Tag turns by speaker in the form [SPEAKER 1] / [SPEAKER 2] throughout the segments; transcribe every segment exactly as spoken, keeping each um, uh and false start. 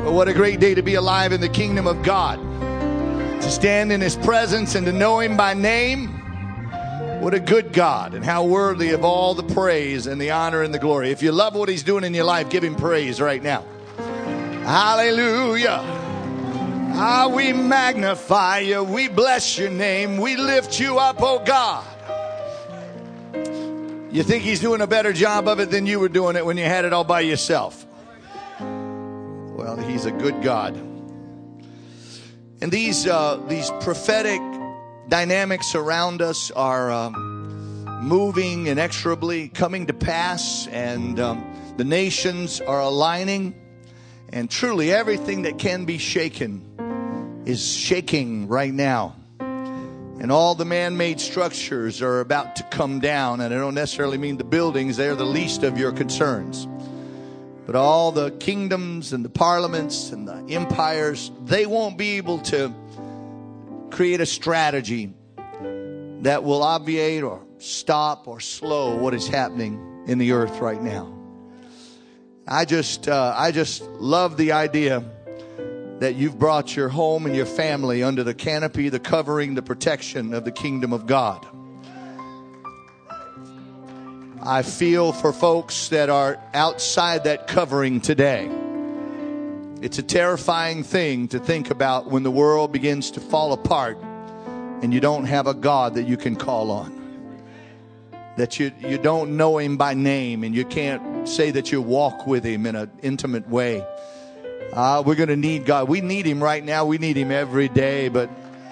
[SPEAKER 1] What a great day to be alive in the kingdom of God. To stand in His presence and to know Him by name. What a good God, and how worthy of all the praise and the honor and the glory. If you love what He's doing in your life, give Him praise right now. Hallelujah. Ah, we magnify You. We bless Your name. We lift You up, oh God. You think He's doing a better job of it than you were doing it when you had it all by yourself? Well, He's a good God. And these uh, these prophetic dynamics around us are uh, moving inexorably, coming to pass, and um, the nations are aligning, and truly everything that can be shaken is shaking right now. And all the man-made structures are about to come down, and I don't necessarily mean the buildings, they're the least of your concerns. But all the kingdoms and the parliaments and the empires, they won't be able to create a strategy that will obviate or stop or slow what is happening in the earth right now. I just, uh, I just love the idea that you've brought your home and your family under the canopy, the covering, the protection of the kingdom of God. I feel for folks that are outside that covering today. It's a terrifying thing to think about when the world begins to fall apart and you don't have a God that you can call on. That you, you don't know Him by name and you can't say that you walk with Him in an intimate way. Uh, we're going to need God. We need Him right now. We need Him every day. But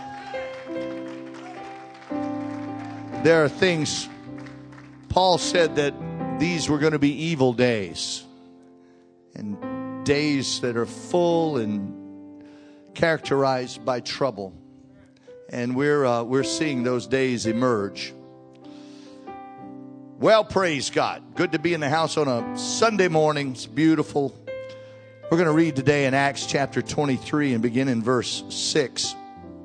[SPEAKER 1] there are things. Paul said that these were going to be evil days. And days that are full and characterized by trouble. And we're uh, we're seeing those days emerge. Well, praise God. Good to be in the house on a Sunday morning. It's beautiful. We're going to read today in Acts chapter twenty-three and begin in verse six.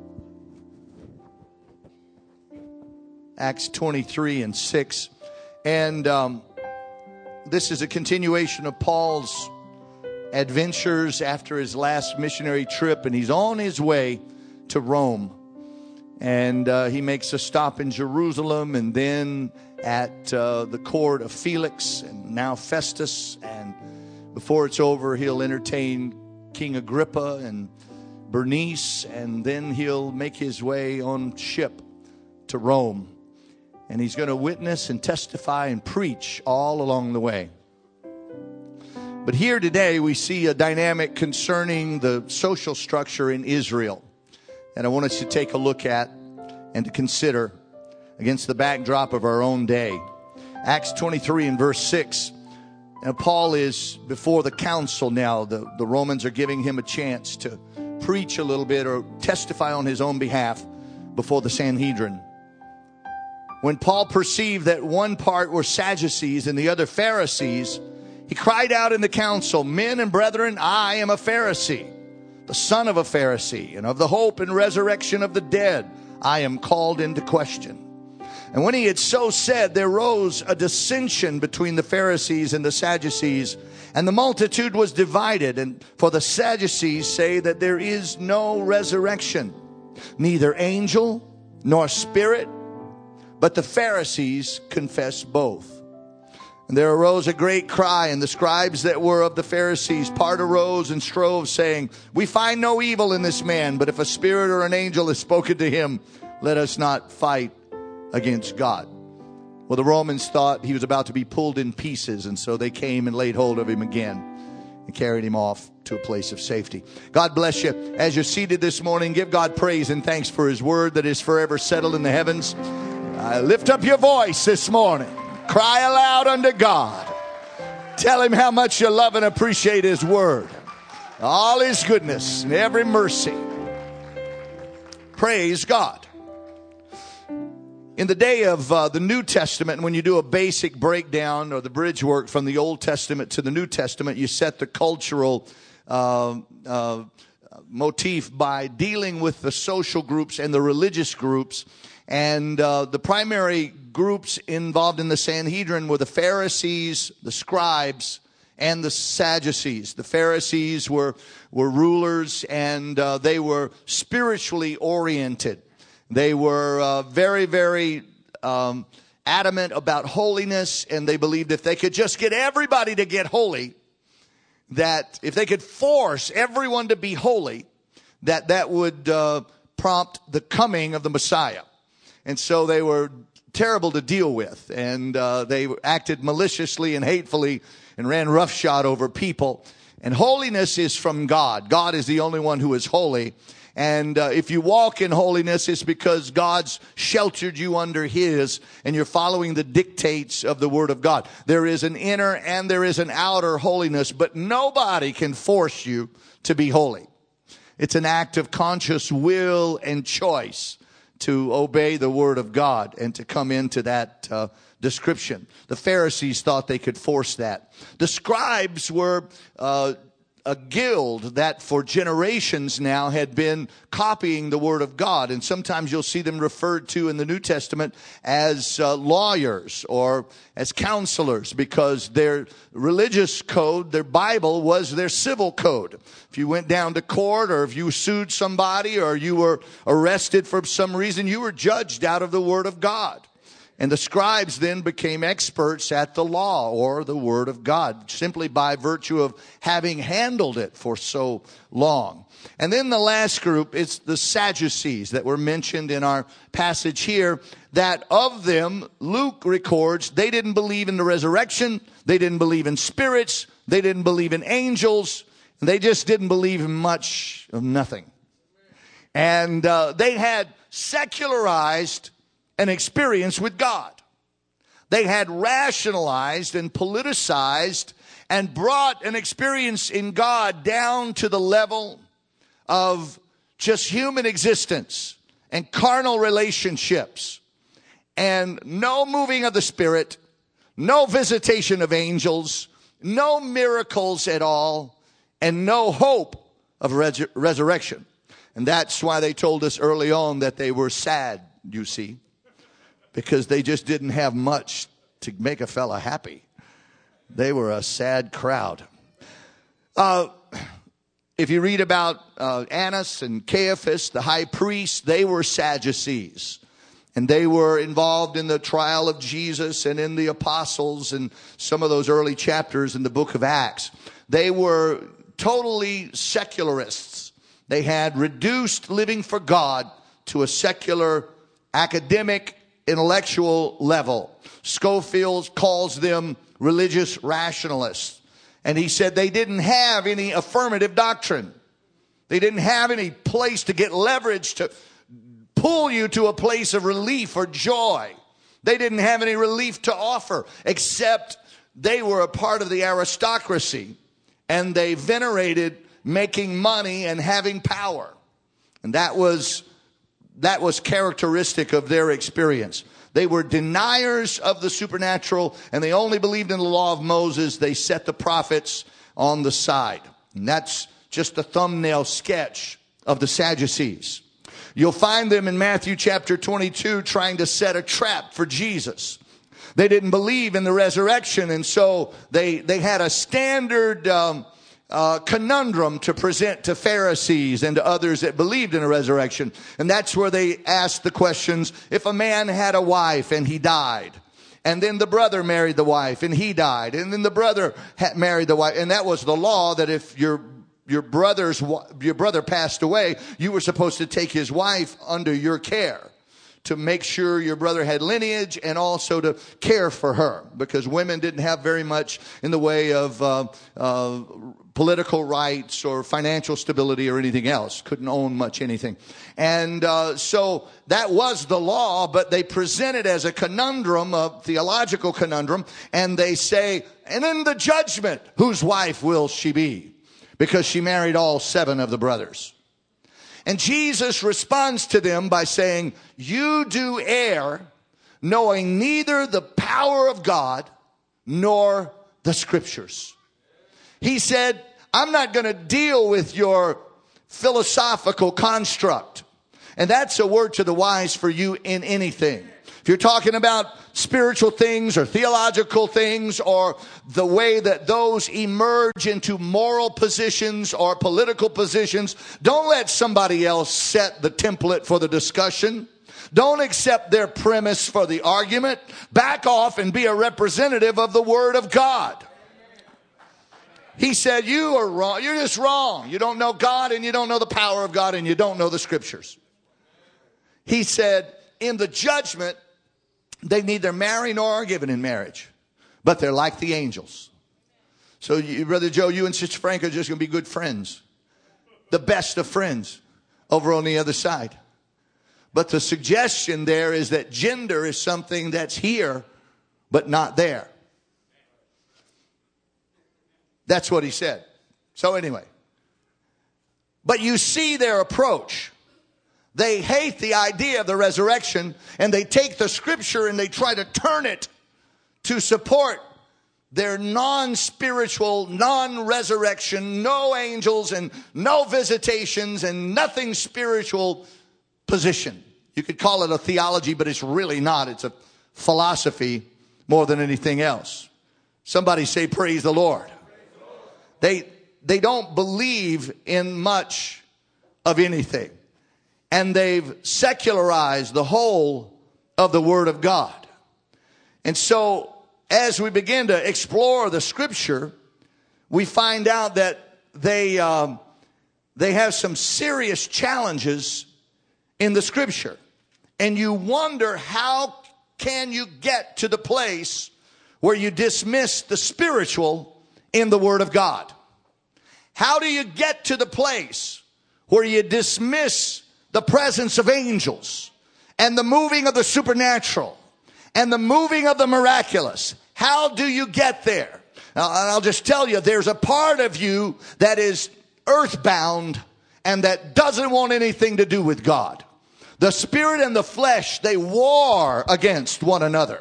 [SPEAKER 1] Acts twenty-three and six. And um, this is a continuation of Paul's adventures after his last missionary trip. And he's on his way to Rome. And uh, he makes a stop in Jerusalem and then at uh, the court of Felix and now Festus. And before it's over, he'll entertain King Agrippa and Bernice. And then he'll make his way on ship to Rome. And he's going to witness and testify and preach all along the way. But here today we see a dynamic concerning the social structure in Israel. And I want us to take a look at and to consider against the backdrop of our own day. Acts twenty-three and verse six. Now Paul is before the council now. The, the Romans are giving him a chance to preach a little bit or testify on his own behalf before the Sanhedrin. When Paul perceived that one part were Sadducees and the other Pharisees, he cried out in the council, "Men and brethren, I am a Pharisee, the son of a Pharisee, and of the hope and resurrection of the dead, I am called into question." And when he had so said, there rose a dissension between the Pharisees and the Sadducees, and the multitude was divided. And for the Sadducees say that there is no resurrection, neither angel nor spirit, but the Pharisees confess both. And there arose a great cry, and the scribes that were of the Pharisees part arose and strove, saying, "We find no evil in this man, but if a spirit or an angel has spoken to him, let us not fight against God." Well, the Romans thought he was about to be pulled in pieces, and so they came and laid hold of him again and carried him off to a place of safety. God bless you. As you're seated this morning, give God praise and thanks for His word that is forever settled in the heavens. Uh, lift up your voice this morning. Cry aloud unto God. Tell Him how much you love and appreciate His word. All His goodness and every mercy. Praise God. In the day of uh, the New Testament, when you do a basic breakdown or the bridge work from the Old Testament to the New Testament, you set the cultural uh, uh, motif by dealing with the social groups and the religious groups. And uh, the primary groups involved in the Sanhedrin were the Pharisees, the scribes, and the Sadducees. The Pharisees were, were rulers, and uh, they were spiritually oriented. They were uh, very, very um, adamant about holiness, and they believed if they could just get everybody to get holy, that if they could force everyone to be holy, that that would uh, prompt the coming of the Messiah. And so they were terrible to deal with, and uh, they acted maliciously and hatefully and ran roughshod over people. And holiness is from God. God is the only one who is holy. And uh, if you walk in holiness, it's because God's sheltered you under His, and you're following the dictates of the Word of God. There is an inner and there is an outer holiness, but nobody can force you to be holy. It's an act of conscious will and choice to obey the Word of God and to come into that uh, description. The Pharisees thought they could force that. The scribes were uh, a guild that for generations now had been copying the Word of God. And sometimes you'll see them referred to in the New Testament as uh, lawyers or as counselors, because their religious code, their Bible, was their civil code. If you went down to court, or if you sued somebody, or you were arrested for some reason, you were judged out of the Word of God. And the scribes then became experts at the law or the Word of God, simply by virtue of having handled it for so long. And then the last group, it's the Sadducees that were mentioned in our passage here, that of them, Luke records, they didn't believe in the resurrection, they didn't believe in spirits, they didn't believe in angels, and they just didn't believe in much of nothing. And uh, they had secularized an experience with God. They had rationalized and politicized and brought an experience in God down to the level of just human existence and carnal relationships, and no moving of the Spirit, no visitation of angels, no miracles at all, and no hope of res- resurrection. And that's why they told us early on that they were sad, you see, because they just didn't have much to make a fella happy. They were a sad crowd. Uh, if you read about uh, Annas and Caiaphas, the high priests, they were Sadducees. And they were involved in the trial of Jesus and in the apostles and some of those early chapters in the book of Acts. They were totally secularists. They had reduced living for God to a secular, academic, intellectual level. Scofield calls them religious rationalists. And he said they didn't have any affirmative doctrine. They didn't have any place to get leverage to pull you to a place of relief or joy. They didn't have any relief to offer, except they were a part of the aristocracy, and they venerated making money and having power. And that was That was characteristic of their experience. They were deniers of the supernatural, and they only believed in the law of Moses. They set the prophets on the side. And that's just a thumbnail sketch of the Sadducees. You'll find them in Matthew chapter twenty-two trying to set a trap for Jesus. They didn't believe in the resurrection, and so they, they had a standard um, Uh, conundrum to present to Pharisees and to others that believed in a resurrection. And that's where they asked the questions, if a man had a wife and he died, and then the brother married the wife and he died, and then the brother had married the wife, and that was the law, that if your your brother's your brother passed away, you were supposed to take his wife under your care to make sure your brother had lineage, and also to care for her, because women didn't have very much in the way of uh, uh, political rights or financial stability or anything else. Couldn't own much anything. And uh, so that was the law, but they present it as a conundrum, a theological conundrum, and they say, and in the judgment, whose wife will she be? Because she married all seven of the brothers. And Jesus responds to them by saying, you do err, knowing neither the power of God nor the Scriptures. He said, I'm not going to deal with your philosophical construct. And that's a word to the wise for you in anything. If you're talking about spiritual things or theological things or the way that those emerge into moral positions or political positions, don't let somebody else set the template for the discussion. Don't accept their premise for the argument. Back off and be a representative of the Word of God. He said, you are wrong. You're just wrong. You don't know God and you don't know the power of God and you don't know the Scriptures. He said, in the judgment, they neither marry nor are given in marriage, but they're like the angels. So, you, Brother Joe, you and Sister Frank are just going to be good friends. The best of friends over on the other side. But the suggestion there is that gender is something that's here, but not there. That's what he said. So anyway. But you see their approach. They hate the idea of the resurrection, and they take the Scripture and they try to turn it to support their non-spiritual, non-resurrection, no angels and no visitations and nothing spiritual position. You could call it a theology, but it's really not. It's a philosophy more than anything else. Somebody say, praise the Lord. They, they don't believe in much of anything. And they've secularized the whole of the Word of God. And so, as we begin to explore the Scripture, we find out that they, um, they have some serious challenges in the Scripture. And you wonder, how can you get to the place where you dismiss the spiritual in the Word of God? How do you get to the place where you dismiss the presence of angels and the moving of the supernatural and the moving of the miraculous? How do you get there? Now, I'll just tell you, there's a part of you that is earthbound and that doesn't want anything to do with God. The spirit and the flesh, they war against one another.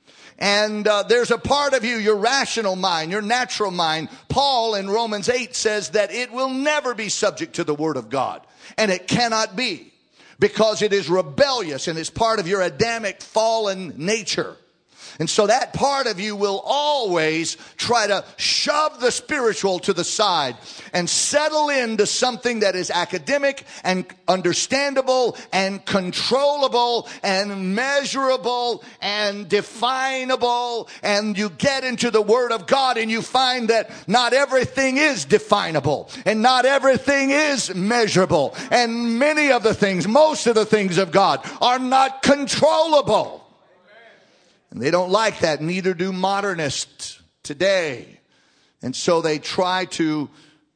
[SPEAKER 1] And uh, there's a part of you, your rational mind, your natural mind. Paul in Romans eight says that it will never be subject to the Word of God. And it cannot be, because it is rebellious and is part of your Adamic fallen nature. And so that part of you will always try to shove the spiritual to the side and settle into something that is academic and understandable and controllable and measurable and definable. And you get into the Word of God and you find that not everything is definable and not everything is measurable. And many of the things, most of the things of God are not controllable. And they don't like that. Neither do modernists today. And so they try to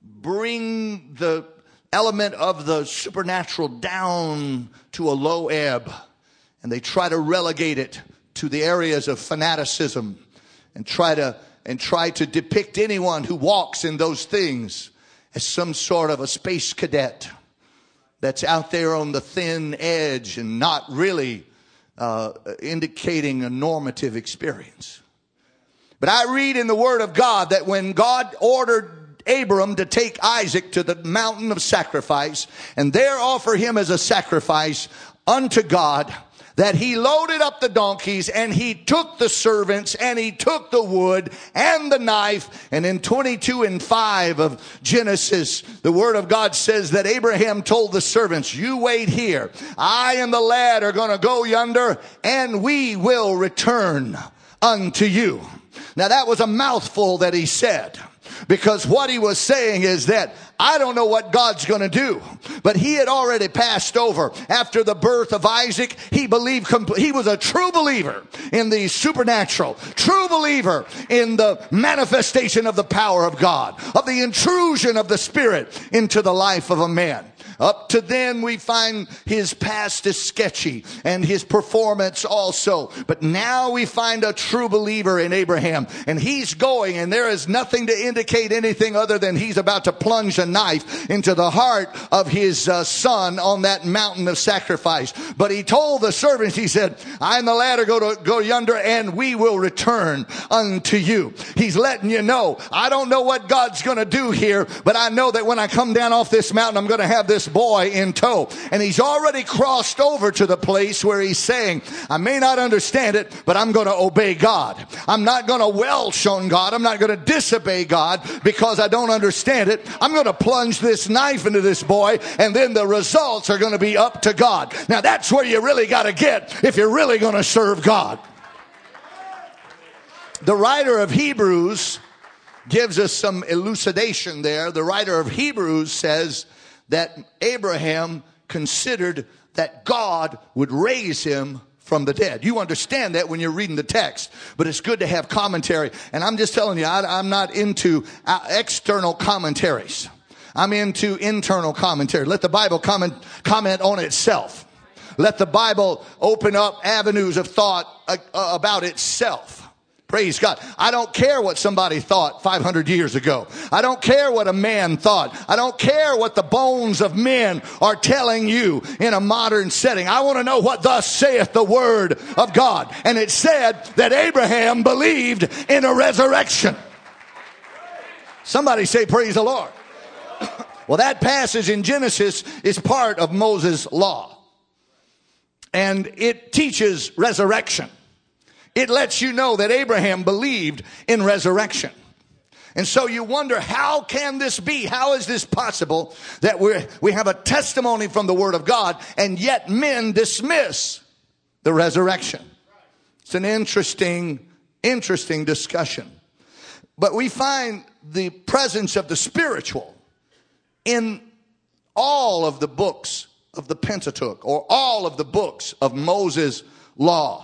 [SPEAKER 1] bring the element of the supernatural down to a low ebb. And they try to relegate it to the areas of fanaticism and try to, and try to depict anyone who walks in those things as some sort of a space cadet that's out there on the thin edge and not really Uh, indicating a normative experience. But I read in the Word of God that when God ordered Abram to take Isaac to the mountain of sacrifice and there offer him as a sacrifice unto God, that he loaded up the donkeys and he took the servants and he took the wood and the knife. And in twenty-two and five of Genesis, the Word of God says that Abraham told the servants, you wait here. I and the lad are going to go yonder and we will return unto you. Now that was a mouthful that he said, because what he was saying is that I don't know what God's going to do, but he had already passed over. After the birth of Isaac, he believed, he was a true believer in the supernatural, true believer in the manifestation of the power of God, of the intrusion of the Spirit into the life of a man. Up to then, we find his past is sketchy and his performance also. But now we find a true believer in Abraham, and he's going, and there is nothing to indicate anything other than he's about to plunge a knife into the heart of his uh, son on that mountain of sacrifice. But he told the servants, he said, I and the lad are going to go yonder and we will return unto you. He's letting you know, I don't know what God's going to do here, but I know that when I come down off this mountain, I'm going to have this boy in tow. And he's already crossed over to the place where he's saying, I may not understand it, but I'm going to obey God. I'm not going to welch on God. I'm not going to disobey God because I don't understand it. I'm going to plunge this knife into this boy, and then the results are going to be up to God. Now that's where you really got to get if you're really going to serve God. The writer of Hebrews gives us some elucidation there. The writer of Hebrews says that Abraham considered that God would raise him from the dead. You understand that when you're reading the text, but it's good to have commentary. And I'm just telling you, I, I'm not into uh, external commentaries. I'm into internal commentary. Let the Bible comment, comment on itself. Let the Bible open up avenues of thought uh, uh, about itself. Praise God. I don't care what somebody thought five hundred years ago. I don't care what a man thought. I don't care what the bones of men are telling you in a modern setting. I want to know what thus saith the word of God. And it said that Abraham believed in a resurrection. Somebody say praise the Lord. Well, that passage in Genesis is part of Moses' law. And it teaches resurrection. It lets you know that Abraham believed in resurrection. And so you wonder, how can this be? How is this possible that we we have a testimony from the Word of God and yet men dismiss the resurrection? It's an interesting, interesting discussion. But we find the presence of the spiritual in all of the books of the Pentateuch, or all of the books of Moses' law.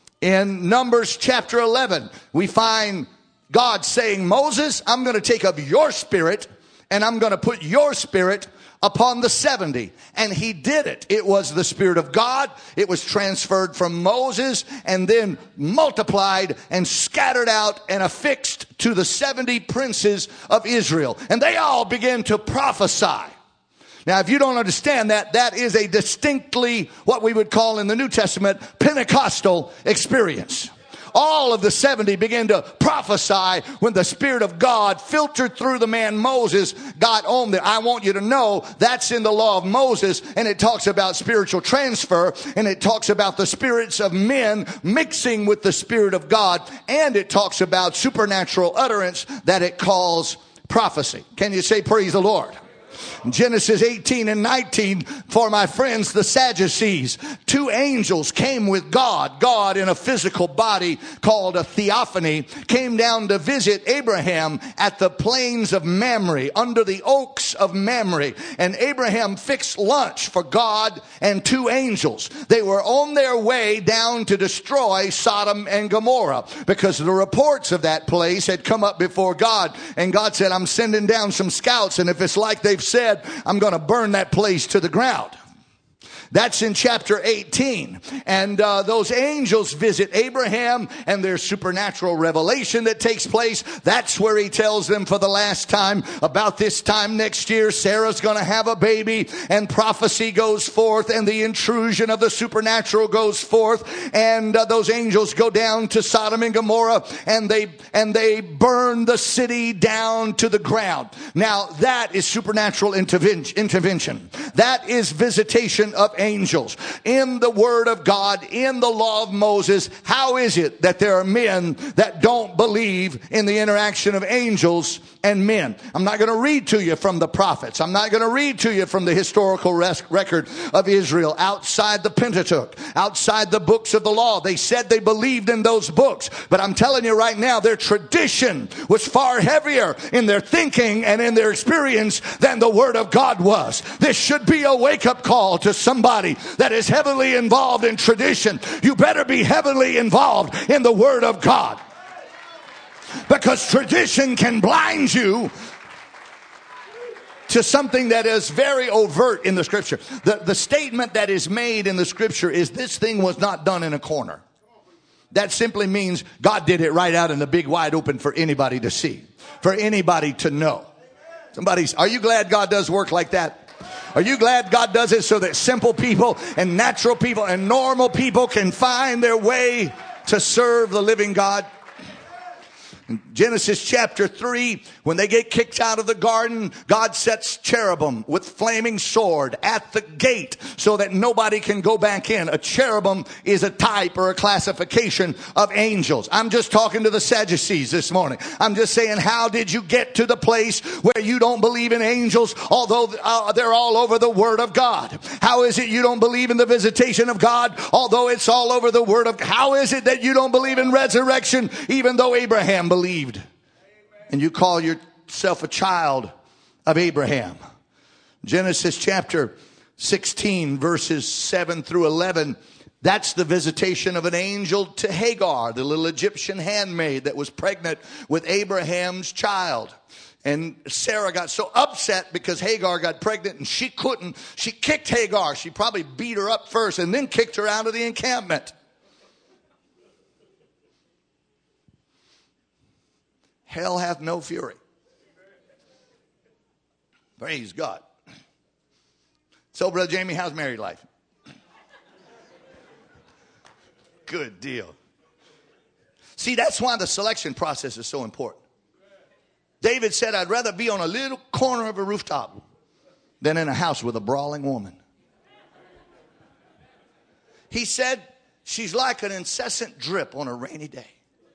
[SPEAKER 1] In Numbers chapter eleven, we find God saying, Moses, I'm going to take of your spirit and I'm going to put your spirit upon the seventy. And he did it. It was the Spirit of God. It was transferred from Moses and then multiplied and scattered out and affixed to the seventy princes of Israel. And they all began to prophesy. Now, if you don't understand that, that is a distinctly what we would call in the New Testament Pentecostal experience. All of the seventy began to prophesy when the Spirit of God filtered through the man Moses, got on there. I want you to know that's in the law of Moses, and it talks about spiritual transfer, and it talks about the spirits of men mixing with the Spirit of God, and it talks about supernatural utterance that it calls prophecy. Can you say praise the Lord? Genesis eighteen and nineteen, for my friends, the Sadducees, two angels came with God. God in a physical body called a theophany came down to visit Abraham at the plains of Mamre, under the oaks of Mamre. And Abraham fixed lunch for God and two angels. They were on their way down to destroy Sodom and Gomorrah because the reports of that place had come up before God. And God said, I'm sending down some scouts, and if it's like they've said, I'm going to burn that place to the ground. That's in chapter eighteen. And uh, those angels visit Abraham, and there's supernatural revelation that takes place. That's where he tells them for the last time, about this time next year, Sarah's going to have a baby, and prophecy goes forth, and the intrusion of the supernatural goes forth, and uh, those angels go down to Sodom and Gomorrah, and they and they burn the city down to the ground. Now, that is supernatural intervention. intervention. That is visitation of angels. In the Word of God, in the law of Moses, how is it that there are men that don't believe in the interaction of angels and men? I'm not going to read to you from the prophets. I'm not going to read to you from the historical res- record of Israel outside the Pentateuch, outside the books of the law. They said they believed in those books, but I'm telling you right now, their tradition was far heavier in their thinking and in their experience than the Word of God was. This should be a wake-up call to somebody that is heavily involved in tradition. You better be heavily involved in the Word of God, because tradition can blind you to something that is very overt in the Scripture. The, the statement that is made in the Scripture is, this thing was not done in a corner. That simply means God did it right out in the big wide open for anybody to see, for anybody to know. Somebody's, are you glad God does work like that? Are you glad God does it so that simple people and natural people and normal people can find their way to serve the living God? In Genesis chapter three, when they get kicked out of the garden, God sets cherubim with flaming sword at the gate so that nobody can go back in. A cherubim is a type or a classification of angels. I'm just talking to the Sadducees this morning. I'm just saying, how did you get to the place where you don't believe in angels, although uh, they're all over the Word of God? How is it you don't believe in the visitation of God, although it's all over the Word of God? How is it that you don't believe in resurrection, even though Abraham believed? And you call yourself a child of Abraham. Genesis chapter sixteen, verses seven through eleven. That's the visitation of an angel to Hagar, the little Egyptian handmaid that was pregnant with Abraham's child. And Sarah got so upset because Hagar got pregnant and she couldn't. She kicked Hagar. She probably beat her up first and then kicked her out of the encampment. Hell hath no fury. Praise God. So, Brother Jamie, how's married life? Good deal. See, that's why the selection process is so important. David said, I'd rather be on a little corner of a rooftop than in a house with a brawling woman. He said, she's like an incessant drip on a rainy day.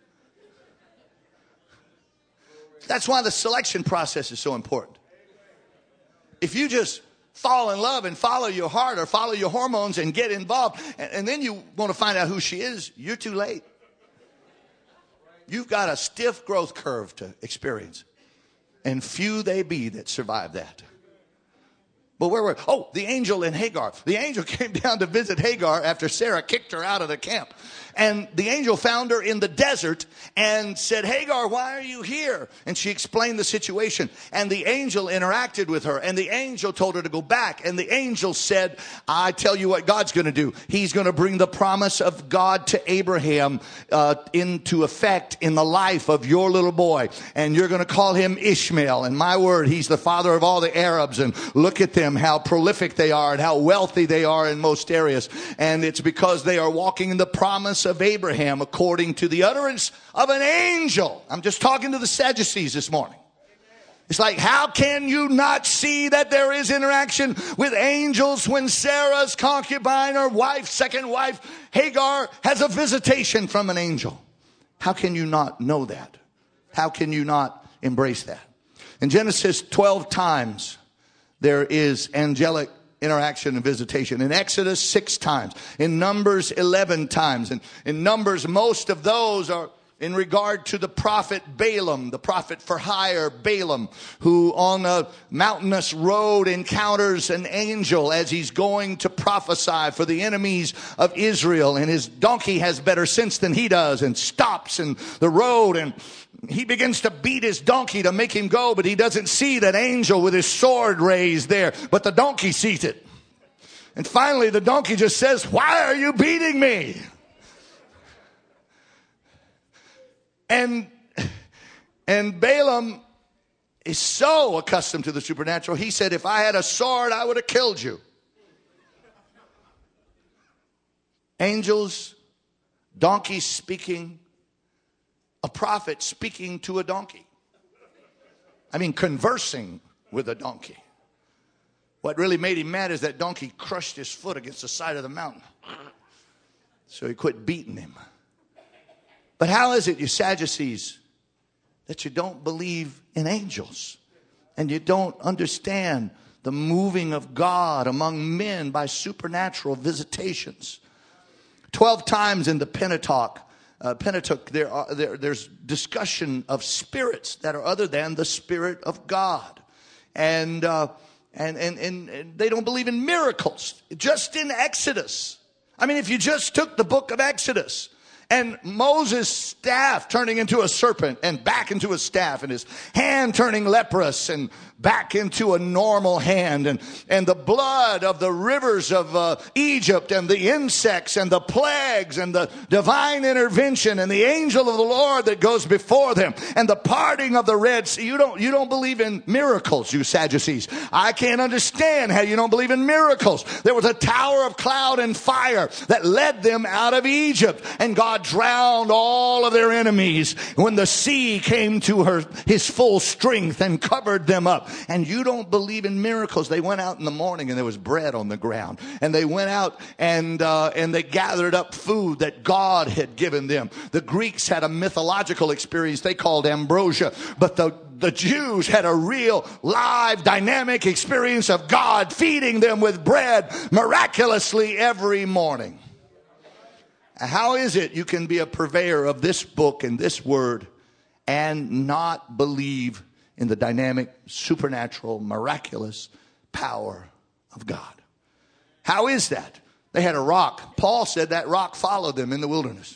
[SPEAKER 1] That's why the selection process is so important. If you just fall in love and follow your heart or follow your hormones and get involved, and, and then you want to find out who she is, you're too late. You've got a stiff growth curve to experience. And few they be that survive that. But where were, oh, the angel in Hagar. The angel came down to visit Hagar after Sarah kicked her out of the camp. And the angel found her in the desert and said, Hagar, why are you here? And she explained the situation. And the angel interacted with her. And the angel told her to go back. And the angel said, I tell you what God's going to do. He's going to bring the promise of God to Abraham uh, into effect in the life of your little boy. And you're going to call him Ishmael. And my word, he's the father of all the Arabs. And look at them, how prolific they are and how wealthy they are in most areas. And it's because they are walking in the promise of Abraham according to the utterance of an angel. I'm just talking to the Sadducees this morning. It's like, how can you not see that there is interaction with angels when Sarah's concubine or wife, second wife, Hagar, has a visitation from an angel? How can you not know that? How can you not embrace that? In Genesis, twelve times there is angelic interaction and visitation. In Exodus, six times. In Numbers, eleven times. And in Numbers, most of those are in regard to the prophet Balaam, the prophet for hire Balaam, who on a mountainous road encounters an angel as he's going to prophesy for the enemies of Israel. And his donkey has better sense than he does and stops in the road, and he begins to beat his donkey to make him go, but he doesn't see that angel with his sword raised there, but the donkey sees it. And finally the donkey just says, why are you beating me? And, and Balaam is so accustomed to the supernatural. He said, if I had a sword, I would have killed you. Angels, donkeys speaking, a prophet speaking to a donkey. I mean, conversing with a donkey. What really made him mad is that donkey crushed his foot against the side of the mountain. So he quit beating him. But how is it, you Sadducees, that you don't believe in angels and you don't understand the moving of God among men by supernatural visitations? Twelve times in the Pentateuch, uh, Pentateuch there are, there, there's discussion of spirits that are other than the Spirit of God. And, uh, and, and, and, and they don't believe in miracles. Just in Exodus. I mean, if you just took the book of Exodus, and Moses' staff turning into a serpent and back into a staff, and his hand turning leprous and back into a normal hand, and, and the blood of the rivers of uh, Egypt and the insects and the plagues and the divine intervention and the angel of the Lord that goes before them and the parting of the Red Sea. You don't, you don't believe in miracles, you Sadducees. I can't understand how you don't believe in miracles. There was a tower of cloud and fire that led them out of Egypt, and God God drowned all of their enemies when the sea came to her, his full strength and covered them up. And you don't believe in miracles. They went out in the morning and there was bread on the ground. And they went out and, uh, and they gathered up food that God had given them. The Greeks had a mythological experience they called ambrosia. But the The Jews had a real, live, dynamic experience of God feeding them with bread miraculously every morning. How is it you can be a purveyor of this book and this word and not believe in the dynamic, supernatural, miraculous power of God? How is that? They had a rock. Paul said that rock followed them in the wilderness.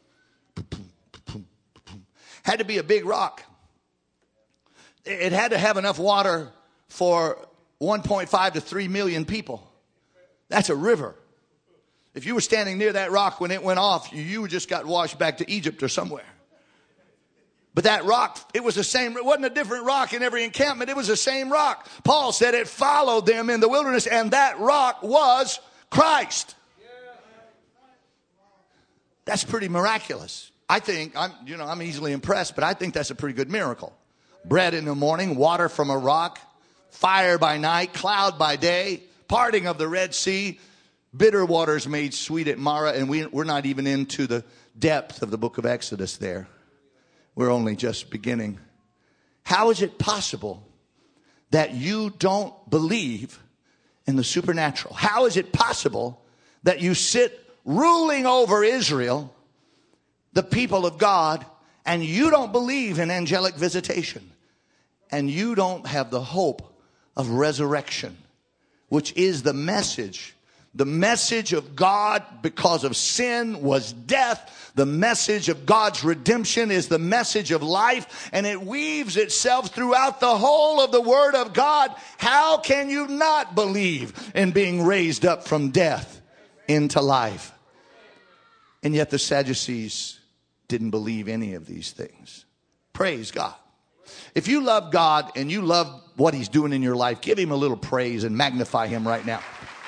[SPEAKER 1] Had to be a big rock. It had to have enough water for one point five to three million people. That's a river. If you were standing near that rock when it went off, you just got washed back to Egypt or somewhere. But that rock, it was the same. It wasn't a different rock in every encampment. It was the same rock. Paul said it followed them in the wilderness, and that rock was Christ. That's pretty miraculous. I think, I'm, you know, I'm easily impressed, but I think that's a pretty good miracle. Bread in the morning, water from a rock, fire by night, cloud by day, parting of the Red Sea, bitter waters made sweet at Marah. And we, we're not even into the depth of the book of Exodus there. We're only just beginning. How is it possible that you don't believe in the supernatural? How is it possible that you sit ruling over Israel, the people of God, and you don't believe in angelic visitation? And you don't have the hope of resurrection, which is the message. The message of God because of sin was death. The message of God's redemption is the message of life. And it weaves itself throughout the whole of the Word of God. How can you not believe in being raised up from death into life? And yet the Sadducees didn't believe any of these things. Praise God. If you love God and you love what He's doing in your life, give Him a little praise and magnify Him right now.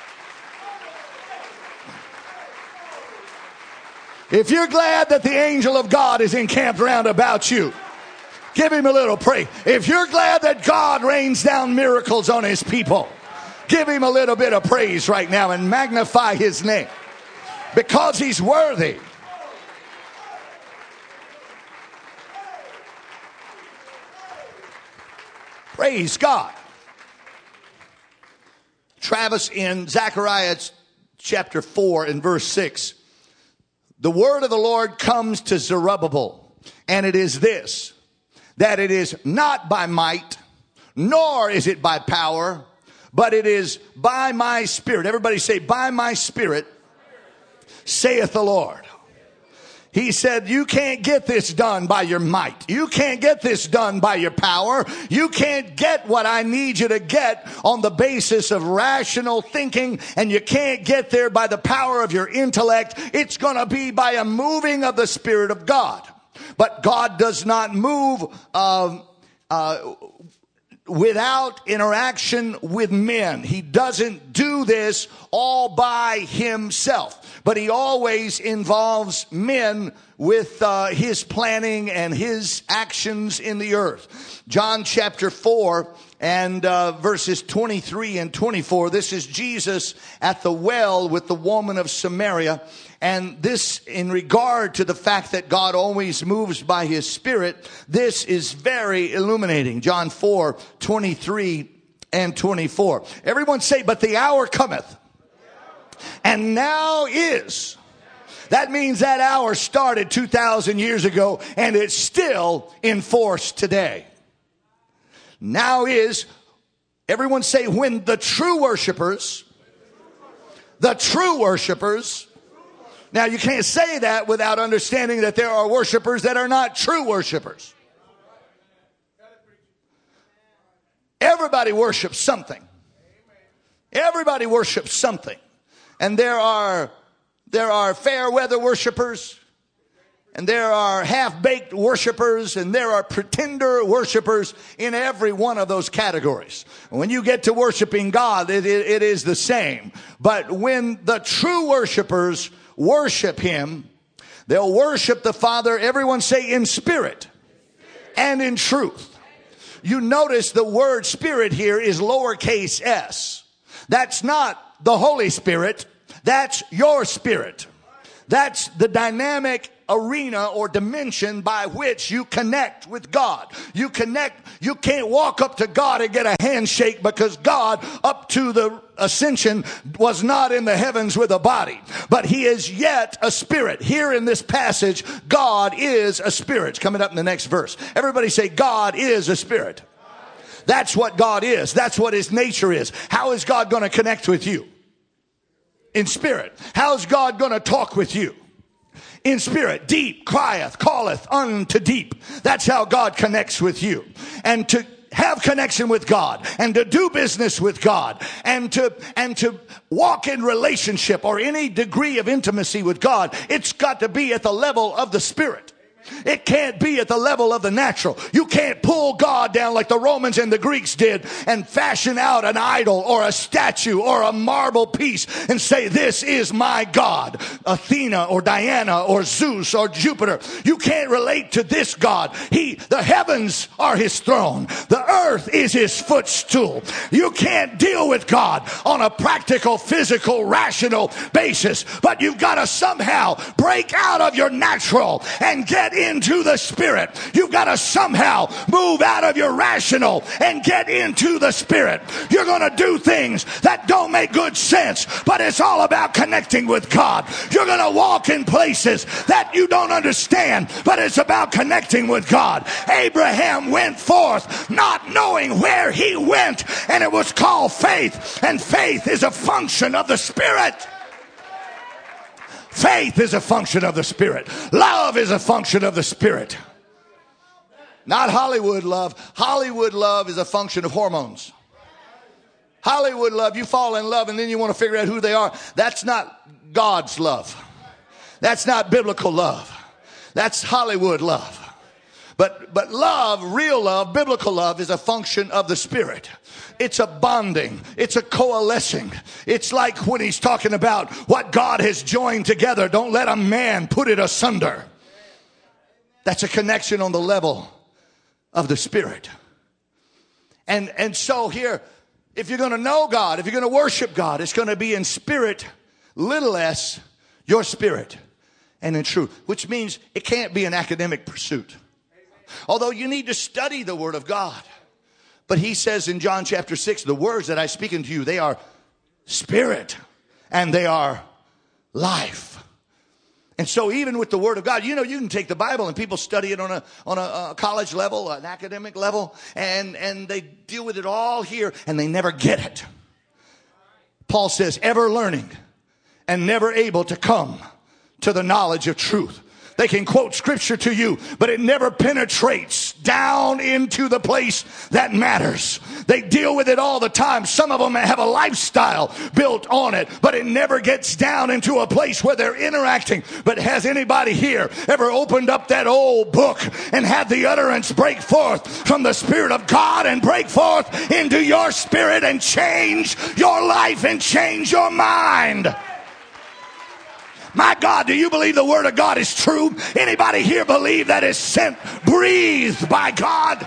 [SPEAKER 1] If you're glad that the angel of God is encamped round about you, give Him a little praise. If you're glad that God rains down miracles on His people, give Him a little bit of praise right now and magnify His name, because He's worthy. Praise God. Travis, in Zechariah chapter four and verse six, the word of the Lord comes to Zerubbabel, and it is this, that it is not by might, nor is it by power, but it is by my Spirit. Everybody say, by my Spirit, saith the Lord. He said, you can't get this done by your might. You can't get this done by your power. You can't get what I need you to get on the basis of rational thinking, and you can't get there by the power of your intellect. It's going to be by a moving of the Spirit of God. But God does not move uh, uh, without interaction with men. He doesn't do this all by Himself. But He always involves men with uh, His planning and His actions in the earth. John chapter four and uh, verses twenty-three and twenty-four. This is Jesus at the well with the woman of Samaria. And this, in regard to the fact that God always moves by His Spirit, this is very illuminating. John four, twenty-three and twenty-four. Everyone say, but the hour cometh, and now is. That means that hour started two thousand years ago, and it's still in force today. Now is, everyone say, when the true worshipers, the true worshipers. Now you can't say that without understanding that there are worshipers that are not true worshipers. Everybody worships something. Everybody worships something. And there are, there are fair weather worshipers, and there are half-baked worshipers, and there are pretender worshipers in every one of those categories. When you get to worshiping God, it, it, it is the same. But when the true worshipers worship Him, They'll worship the Father, everyone say, in spirit and in truth. You notice the word spirit here is lowercase s. That's not the Holy Spirit. That's your spirit. That's the dynamic arena or dimension by which you connect with God. You connect, you can't walk up to God and get a handshake, because God up to the ascension was not in the heavens with a body, but he is yet a spirit. Here in this passage, God is a spirit. It's coming up in the next verse. Everybody say, God is a spirit. That's what God is. That's what his nature is. How is God going to connect with you? In spirit. How is God going to talk with you? In spirit. Deep crieth, calleth unto deep. That's how God connects with you. And to have connection with God, and to do business with God, and to and to walk in relationship or any degree of intimacy with God, it's got to be at the level of the spirit. It can't be at the level of the natural. You can't pull God down like the Romans and the Greeks did and fashion out an idol or a statue or a marble piece and say, this is my God, Athena or Diana or Zeus or Jupiter. You can't relate to this God. He, the heavens are his throne. The earth is his footstool. You can't deal with God on a practical, physical, rational basis, but you've got to somehow break out of your natural and get into the spirit. You've got to somehow move out of your rational and get into the spirit. You're going to do things that don't make good sense, but it's all about connecting with God. You're going to walk in places that you don't understand, but it's about connecting with God. Abraham went forth not knowing where he went, and it was called faith. And faith is a function of the spirit. Faith is a function of the Spirit. Love is a function of the Spirit. Not Hollywood love. Hollywood love is a function of hormones. Hollywood love, you fall in love and then you want to figure out who they are. That's not God's love. That's not biblical love. That's Hollywood love. But, but love, real love, biblical love is a function of the Spirit. It's a bonding. It's a coalescing. It's like when he's talking about what God has joined together. Don't let a man put it asunder. That's a connection on the level of the Spirit. And, and so here, if you're going to know God, if you're going to worship God, it's going to be in spirit, little s, your spirit, and in truth, which means it can't be an academic pursuit. Although you need to study the Word of God. But he says in John chapter six, the words that I speak unto you, they are spirit and they are life. And so even with the Word of God, you know, you can take the Bible and people study it on a on a, a college level, an academic level, and, and they deal with it all here and they never get it. Paul says, ever learning and never able to come to the knowledge of truth. They can quote scripture to you, but it never penetrates down into the place that matters. They deal with it all the time. Some of them have a lifestyle built on it, but it never gets down into a place where they're interacting. But has anybody here ever opened up that old book and had the utterance break forth from the Spirit of God and break forth into your spirit and change your life and change your mind? My God, do you believe the Word of God is true? Anybody here believe that it's sent, breathed by God?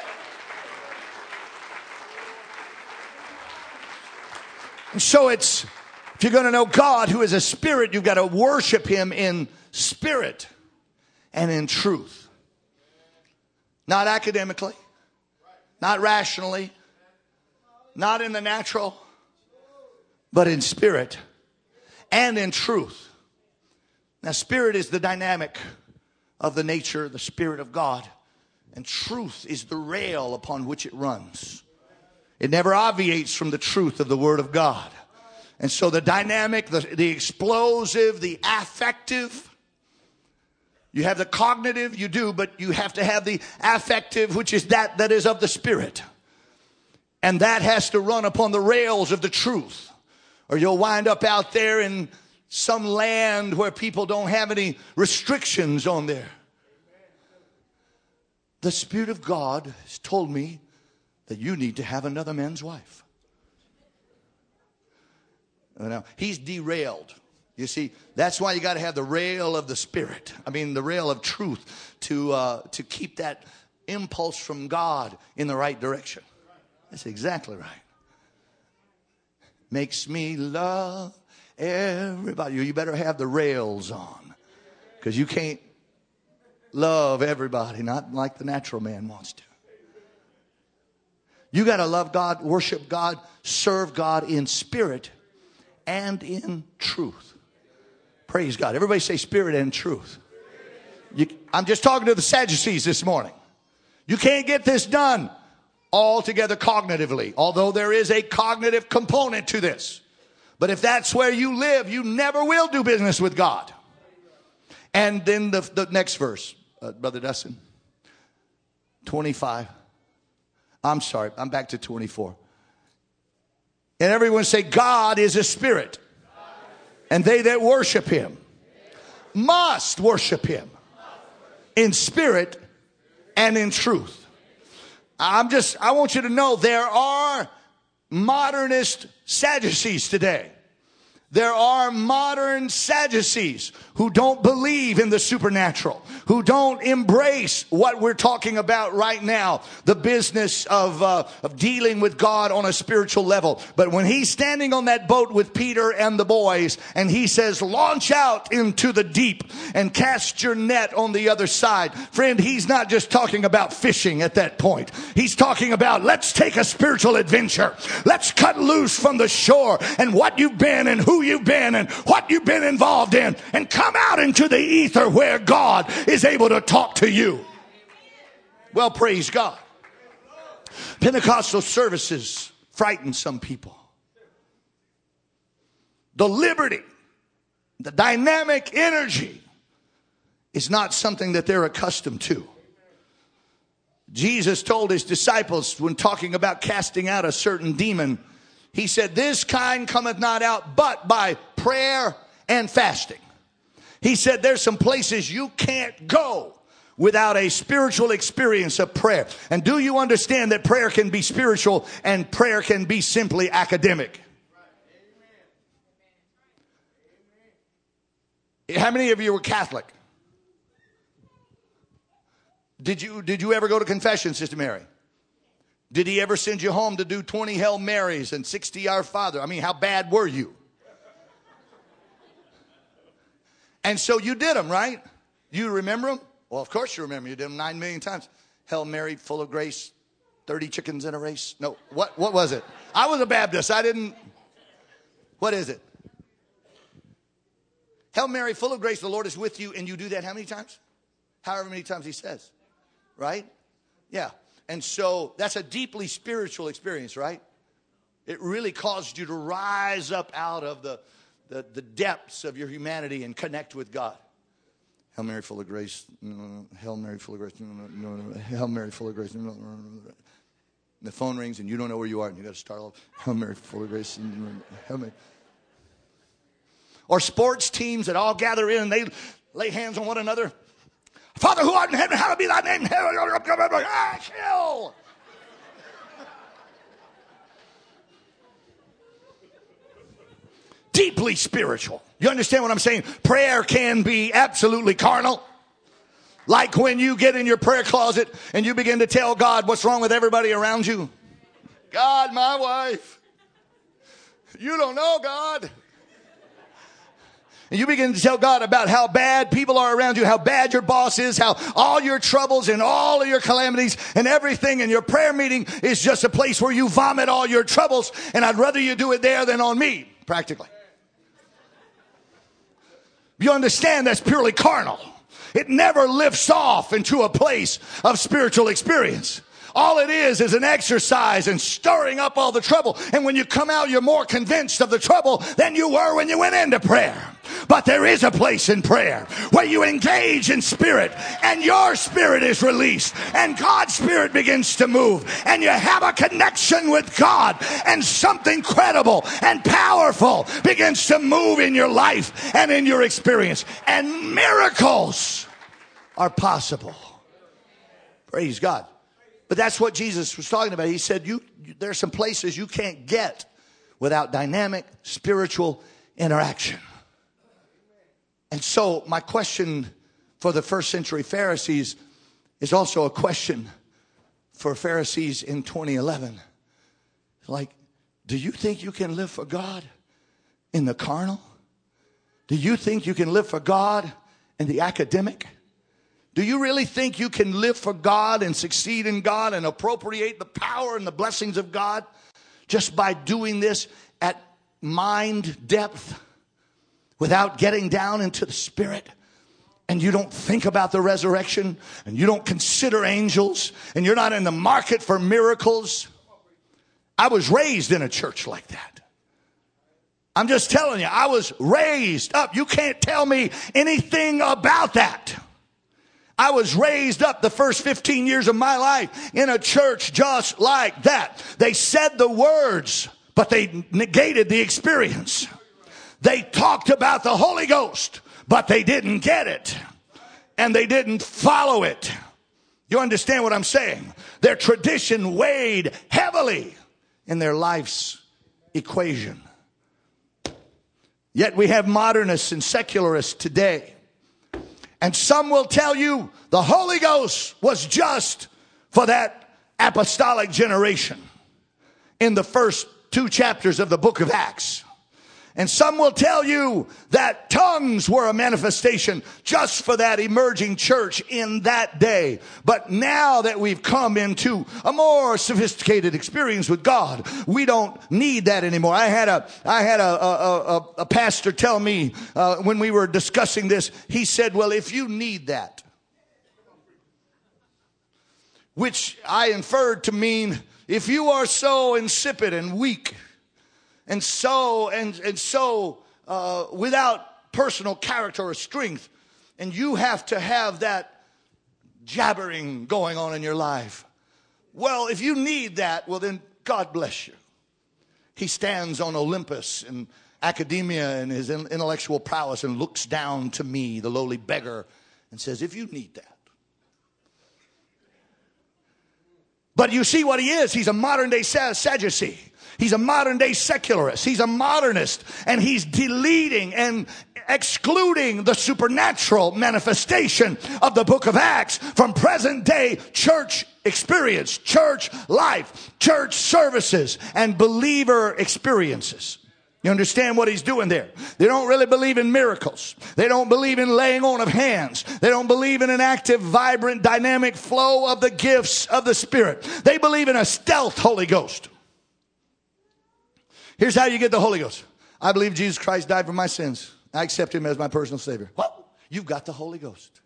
[SPEAKER 1] And so it's, if you're going to know God, who is a spirit, you've got to worship him in spirit and in truth. Not academically, not rationally, not in the natural, but in spirit and in truth. Now, spirit is the dynamic of the nature, the Spirit of God. And truth is the rail upon which it runs. It never obviates from the truth of the Word of God. And so the dynamic, the, the explosive, the affective. You have the cognitive, you do, but you have to have the affective, which is that that is of the Spirit. And that has to run upon the rails of the truth. Or you'll wind up out there in some land where people don't have any restrictions on there. The Spirit of God has told me that you need to have another man's wife. Now, he's derailed You see, that's why you got to have the rail of the Spirit. I mean, the rail of truth to uh, to keep that impulse from God in the right direction. That's exactly right. Makes me love everybody. You better have the rails on, because you can't love everybody, not like the natural man wants to. You got to love God, worship God, serve God in spirit and in truth. Praise God. Everybody say spirit and truth. You, I'm just talking to the Sadducees this morning. You can't get this done altogether cognitively, although there is a cognitive component to this. But if that's where you live, you never will do business with God. And then the, the next verse, uh, Brother Dustin, twenty-five. I'm sorry, I'm back to twenty-four. And everyone say, God is a spirit, and they that worship him must worship him in spirit and in truth. I'm just, I want you to know there are modernist Sadducees today. There are modern Sadducees who don't believe in the supernatural, who don't embrace what we're talking about right now, the business of uh, of dealing with God on a spiritual level. But when he's standing on that boat with Peter and the boys, and he says, launch out into the deep and cast your net on the other side. Friend, he's not just talking about fishing at that point. He's talking about, let's take a spiritual adventure. Let's cut loose from the shore and what you've been and who you've been and what you've been involved in, and come out into the ether where God is able to talk to you. Well, praise God. Pentecostal services frighten some people. The liberty, the dynamic energy is not something that they're accustomed to. Jesus told his disciples when talking about casting out a certain demon, he said, this kind cometh not out but by prayer and fasting. He said there's some places you can't go without a spiritual experience of prayer. And do you understand that prayer can be spiritual and prayer can be simply academic? How many of you were Catholic? Did you, did you ever go to confession, Sister Mary? Did he ever send you home to do twenty Hail Marys and sixty Our Father? I mean, how bad were you? And so you did them, right? You remember them? Well, of course you remember. You did them nine million times. Hail Mary, full of grace, thirty chickens in a race. No, what, what was it? I was a Baptist. I didn't. What is it? Hail Mary, full of grace, the Lord is with you. And you do that how many times? However many times he says. Right? Yeah. And so that's a deeply spiritual experience, right? It really caused you to rise up out of the, the, the depths of your humanity and connect with God. Hail Mary, full of grace. No, no. Hail Mary, full of grace. No, no, no. Hail Mary, full of grace. No, no, no. The phone rings and you don't know where you are and you got to start off. Hail Mary, full of grace. Hail Mary. Or sports teams that all gather in and they lay hands on one another. Father who art in heaven, hallowed be thy name. Ah, chill. Deeply spiritual. You understand what I'm saying? Prayer can be absolutely carnal. Like when you get in your prayer closet and you begin to tell God what's wrong with everybody around you. God, my wife. You don't know, God. And you begin to tell God about how bad people are around you, how bad your boss is, how all your troubles and all of your calamities and everything in your prayer meeting is just a place where you vomit all your troubles. And I'd rather you do it there than on me, practically. You understand that's purely carnal. It never lifts off into a place of spiritual experience. All it is is an exercise in stirring up all the trouble. And when you come out, you're more convinced of the trouble than you were when you went into prayer. But there is a place in prayer where you engage in spirit and your spirit is released and God's spirit begins to move and you have a connection with God and something credible and powerful begins to move in your life and in your experience. And miracles are possible. Praise God. But that's what Jesus was talking about. He said, "You, there are some places you can't get without dynamic spiritual interaction." And so my question for the first century Pharisees is also a question for Pharisees in twenty eleven. Like, do you think you can live for God in the carnal? Do you think you can live for God in the academic? Do you really think you can live for God and succeed in God and appropriate the power and the blessings of God just by doing this at mind depth without getting down into the spirit? And you don't think about the resurrection, and you don't consider angels, and you're not in the market for miracles. I was raised in a church like that. I'm just telling you, I was raised up. You can't tell me anything about that. I was raised up the first fifteen years of my life in a church just like that. They said the words, but they negated the experience. They talked about the Holy Ghost, but they didn't get it, and they didn't follow it. You understand what I'm saying? Their tradition weighed heavily in their life's equation. Yet we have modernists and secularists today. And some will tell you the Holy Ghost was just for that apostolic generation in the first two chapters of the book of Acts. And some will tell you that tongues were a manifestation just for that emerging church in that day. But now that we've come into a more sophisticated experience with God, we don't need that anymore. I had a, I had a, a, a, a pastor tell me uh, when we were discussing this, he said, well, if you need that, which I inferred to mean if you are so insipid and weak, And so, and, and so, uh, without personal character or strength, and you have to have that jabbering going on in your life. Well, if you need that, well then, God bless you. He stands on Olympus in academia and his intellectual prowess and looks down to me, the lowly beggar, and says, if you need that. But you see what he is. He's a modern day Sadducee. He's a modern day secularist. He's a modernist, and he's deleting and excluding the supernatural manifestation of the book of Acts from present day church experience, church life, church services, and believer experiences. You understand what he's doing there? They don't really believe in miracles. They don't believe in laying on of hands. They don't believe in an active, vibrant, dynamic flow of the gifts of the Spirit. They believe in a stealth Holy Ghost. Here's how you get the Holy Ghost. I believe Jesus Christ died for my sins. I accept him as my personal Savior. What? You've got the Holy Ghost.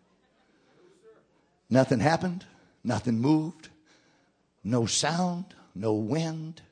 [SPEAKER 1] Nothing happened. Nothing moved. No sound. No wind.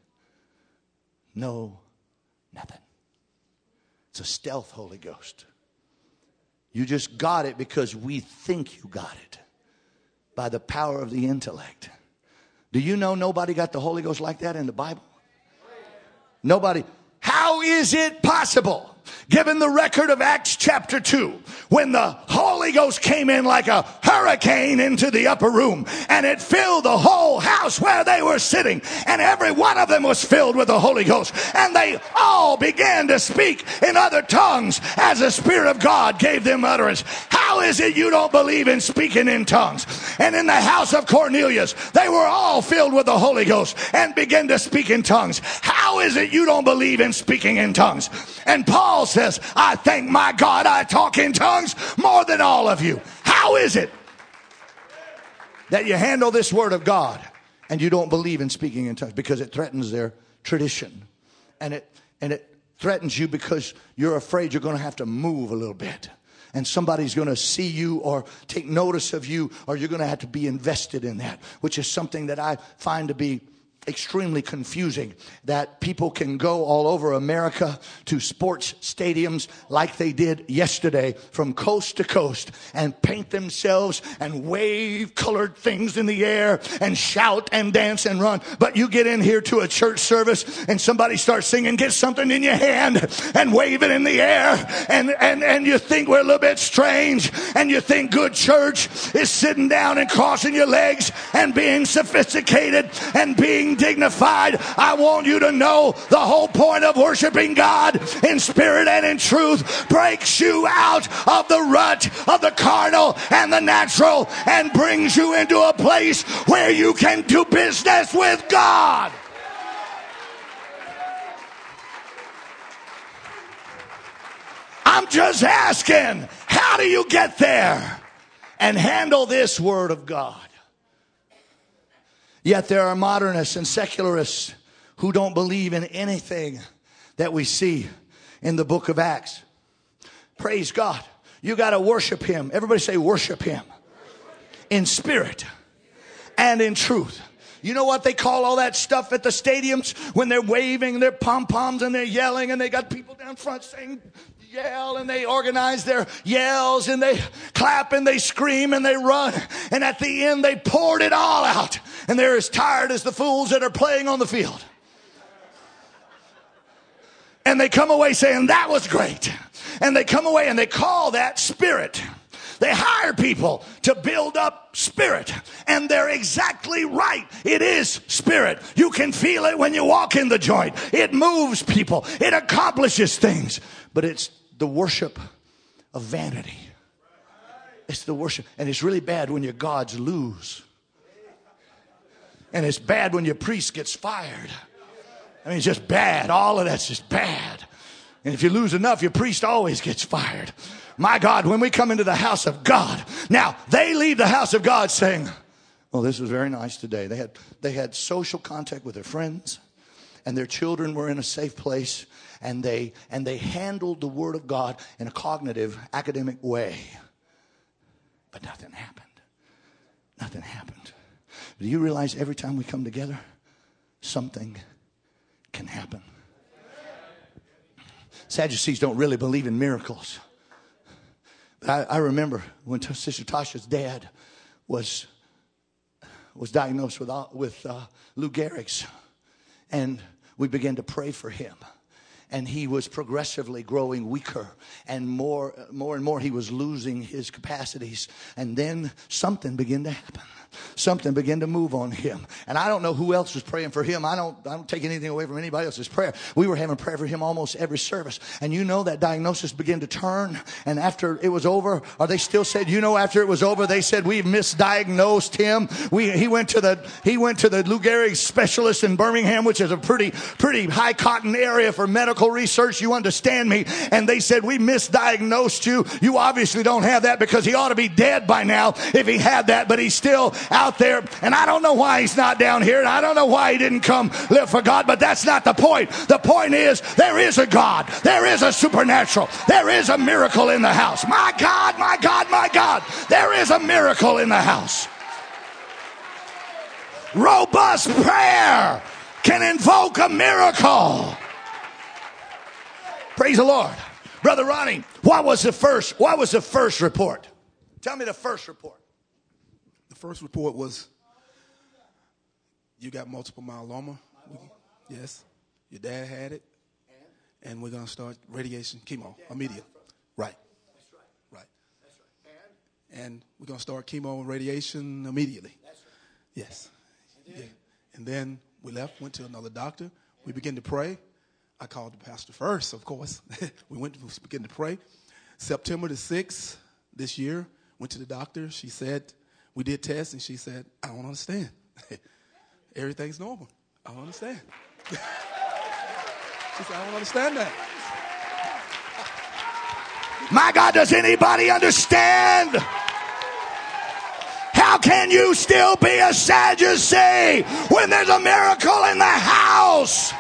[SPEAKER 1] No nothing. It's a stealth Holy Ghost. You just got it because we think you got it by the power of the intellect. Do you know nobody got the Holy Ghost like that in the Bible? Nobody. How is it possible, given the record of Acts chapter two, when the Holy Ghost came in like a hurricane into the upper room, and it filled the whole house where they were sitting, and every one of them was filled with the Holy Ghost, and they all began to speak in other tongues as the Spirit of God gave them utterance? How is it you don't believe in speaking in tongues? And in the house of Cornelius, they were all filled with the Holy Ghost and began to speak in tongues. How is it you don't believe in speaking in tongues? And Paul says, I thank my God I talk in tongues more than all of you. How is it that you handle this word of God and you don't believe in speaking in tongues? Because it threatens their tradition. And it, and it threatens you because you're afraid you're going to have to move a little bit. And somebody's going to see you or take notice of you, or you're going to have to be invested in that, which is something that I find to be extremely confusing, that people can go all over America to sports stadiums like they did yesterday from coast to coast and paint themselves and wave colored things in the air and shout and dance and run. But you get in here to a church service and somebody starts singing, get something in your hand and wave it in the air, and, and, and you think we're a little bit strange, and you think good church is sitting down and crossing your legs and being sophisticated and being dignified. I want you to know the whole point of worshiping God in spirit and in truth breaks you out of the rut of the carnal and the natural and brings you into a place where you can do business with God. I'm just asking, how do you get there and handle this word of God? Yet there are modernists and secularists who don't believe in anything that we see in the book of Acts. Praise God. You got to worship him. Everybody say worship him. In spirit and in truth. You know what they call all that stuff at the stadiums when they're waving their pom-poms and they're yelling and they got people down front saying yell, and they organize their yells and they clap and they scream and they run, and at the end they poured it all out and they're as tired as the fools that are playing on the field. And they come away saying that was great, and they come away and they call that spirit. They hire people to build up spirit. And they're exactly right. It is spirit. You can feel it when you walk in the joint. It moves people. It accomplishes things. But it's the worship of vanity. It's the worship. And it's really bad when your gods lose. And it's bad when your priest gets fired. I mean, it's just bad. All of that's just bad. And if you lose enough, your priest always gets fired. My God, when we come into the house of God, now they leave the house of God saying, well, this was very nice today. They had, they had social contact with their friends, and their children were in a safe place, and they, and they handled the word of God in a cognitive, academic way. But nothing happened. Nothing happened. Do you realize every time we come together, something can happen? Sadducees don't really believe in miracles. But I, I remember when Sister Tasha's dad was was diagnosed with with uh, Lou Gehrig's, and we began to pray for him, and he was progressively growing weaker, and more more and more he was losing his capacities, and then something began to happen. Something began to move on him. And I don't know who else was praying for him. I don't, I don't take anything away from anybody else's prayer. We were having prayer for him almost every service. And you know that diagnosis began to turn. And after it was over, or they still said, you know, after it was over, they said, we've misdiagnosed him. We, he went to the, he went to the Lou Gehrig specialist in Birmingham, which is a pretty, pretty high cotton area for medical research. You understand me? And they said, we misdiagnosed you. You obviously don't have that, because he ought to be dead by now if he had that, but he's still out there. And I don't know why he's not down here, and I don't know why he didn't come live for God, but that's not the point. The point is, there is a God. There is a supernatural. There is a miracle in the house. My God, my God, my God. There is a miracle in the house. Robust prayer can invoke a miracle. Praise the Lord. Brother Ronnie, what was the first, what was the first report? Tell me the first report.
[SPEAKER 2] First report was you got multiple myeloma. Yes. Your dad had it. And we're going to start radiation chemo immediately. Right.
[SPEAKER 1] That's right.
[SPEAKER 2] Right.
[SPEAKER 1] That's right. And?
[SPEAKER 2] And we're going to start chemo and radiation immediately.
[SPEAKER 1] That's right.
[SPEAKER 2] Yes. And then? Yeah. And then we left, went to another doctor. We began to pray. I called the pastor first, of course. we went to begin to pray. September the sixth this year, went to the doctor. She said, we did tests, and she said, I don't understand. Everything's normal. I don't understand. She said, I don't understand that.
[SPEAKER 1] My God, does anybody understand? How can you still be a Sadducee when there's a miracle in the house?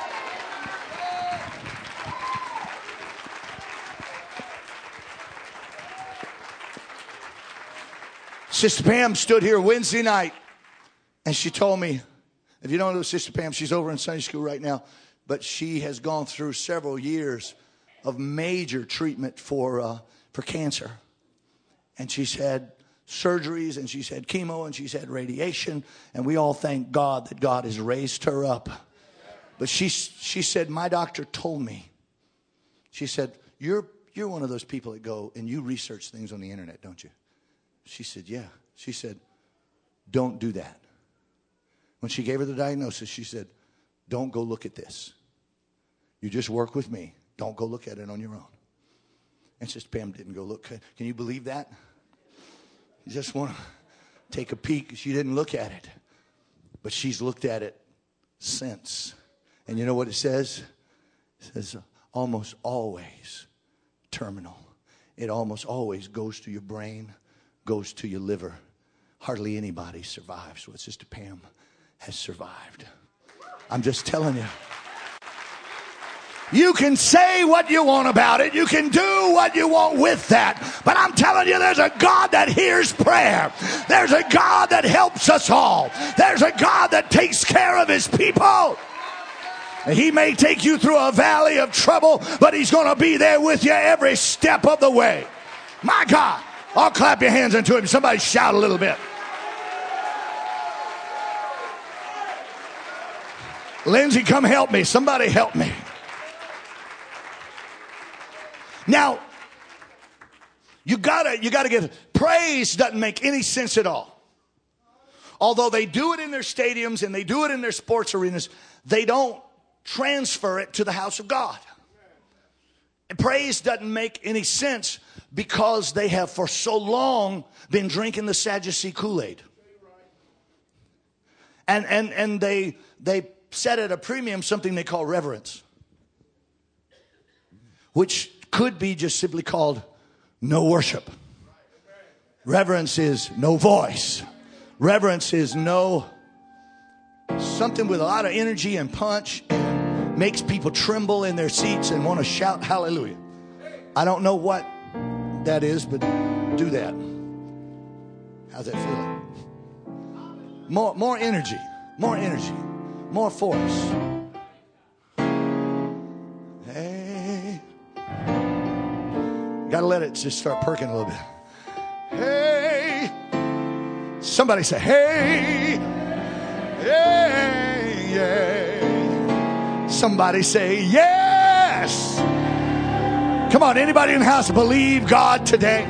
[SPEAKER 1] Sister Pam stood here Wednesday night, and she told me, if you don't know Sister Pam, she's over in Sunday school right now, but she has gone through several years of major treatment for uh, for cancer. And she's had surgeries, and she's had chemo, and she's had radiation, and we all thank God that God has raised her up. But she she said, my doctor told me, she said, you're you're one of those people that go and you research things on the internet, don't you? She said, yeah. She said, don't do that. When she gave her the diagnosis, she said, don't go look at this. You just work with me. Don't go look at it on your own. And Sister Pam didn't go look. Can you believe that? You just want to take a peek. She didn't look at it. But she's looked at it since. And you know what it says? It says almost always terminal. It almost always goes to your brain, goes to your liver. Hardly anybody survives what Sister Pam has survived. I'm just telling you. You can say what you want about it. You can do what you want with that. But I'm telling you, there's a God that hears prayer. There's a God that helps us all. There's a God that takes care of his people. He may take you through a valley of trouble, but he's going to be there with you every step of the way. My God. I'll clap your hands into him. Somebody shout a little bit. Lindsay, come help me. Somebody help me. Now, you gotta, you gotta get, praise doesn't make any sense at all. Although they do it in their stadiums and they do it in their sports arenas, they don't transfer it to the house of God. And praise doesn't make any sense because they have for so long been drinking the Sadducee Kool-Aid. And, and, and they, they set at a premium something they call reverence, which could be just simply called no worship. Reverence is no voice. Reverence is no something with a lot of energy and punch and makes people tremble in their seats and want to shout hallelujah. I don't know what that is, but do that. How's that feeling? More, more energy, more energy, more force. Got to let it just start perking a little bit. Hey. Somebody say, hey. Hey, yeah. Somebody say, yes. Come on, anybody in the house believe God today?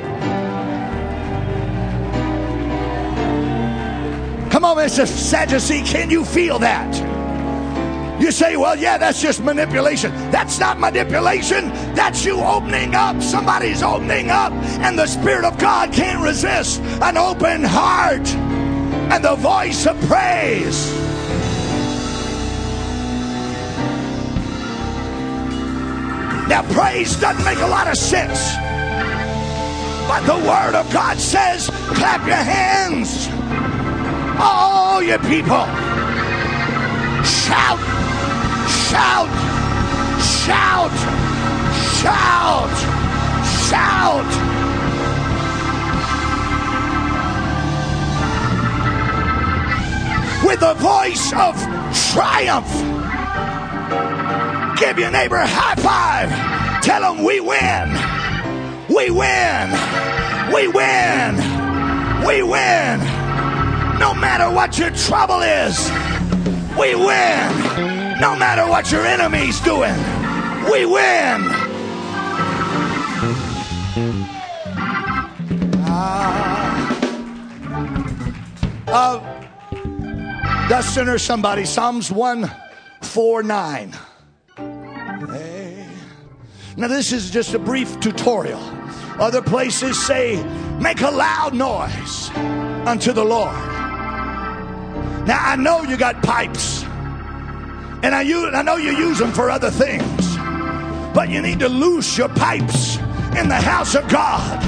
[SPEAKER 1] Come on, Mister Sadducee, can you feel that? You say, well, yeah, that's just manipulation. That's not manipulation. That's you opening up. Somebody's opening up. And the Spirit of God can't resist an open heart and the voice of praise. Now, praise doesn't make a lot of sense. But the Word of God says, clap your hands. All you people. Shout. Shout, shout, shout, shout. With a voice of triumph. Give your neighbor a high five. Tell them we win. We win. We win. We win. No matter what your trouble is, we win. No matter what your enemy's doing, we win. Uh, uh, thus sinner somebody, Psalms one forty-nine. Hey. Now this is just a brief tutorial. Other places say, make a loud noise unto the Lord. Now I know you got pipes. And I, use, I know you use them for other things. But you need to loose your pipes in the house of God.